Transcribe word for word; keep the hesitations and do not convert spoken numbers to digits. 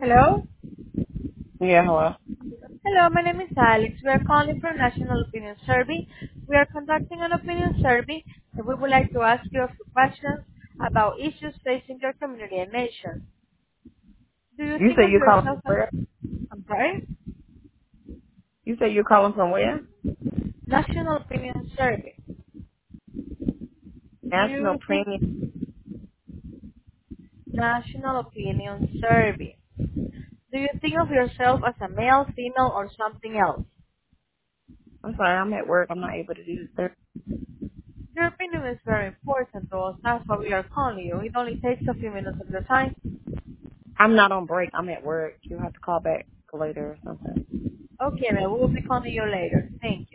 Hello? Yeah, hello. Hello, my name is Alex. We are calling from National Opinion Survey. We are conducting an opinion survey and we would like to ask you a few questions about issues facing your community and nation. Do you You think say of you're calling yourself from as, where? I'm sorry, You say you're calling from where? National Opinion Survey. Do National you think Premium. National Opinion Survey? Do you think of yourself as a male, female, or something else? I'm sorry, I'm at work. I'm not able to do this. Sir. Your opinion is very important to us. That's why we are calling you. It only takes a few minutes of your time. I'm not on break. I'm at work. You'll have to call back later or something. Okay, then we will be calling you later. Thank you.